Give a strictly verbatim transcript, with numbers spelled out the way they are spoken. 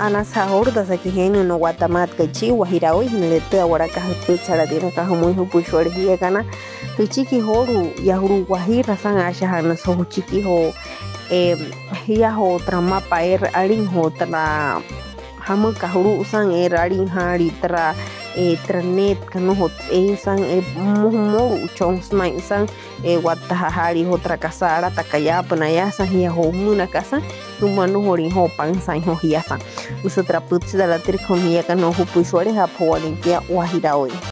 anasa horda sa kihenu no guatamat kachi wahirawi nilete awara ka pichara dira ka muy hupushwari hiya kana pichiki horu yahuru wahira sang asha hana so chiki ho e hiya ho trama paer arin ho tra hamu kahuru sang e rarin hari tra e tranet kanu hot e sang e muhmoru chong smai sang e wata hari ho tra kasara takaya panaya sang hiya ho muna kasa humano hori ho pang sang ho hiya sang usa tra putsi dala tir khom hiya kanu hupushwari ha phawani kia wahirawi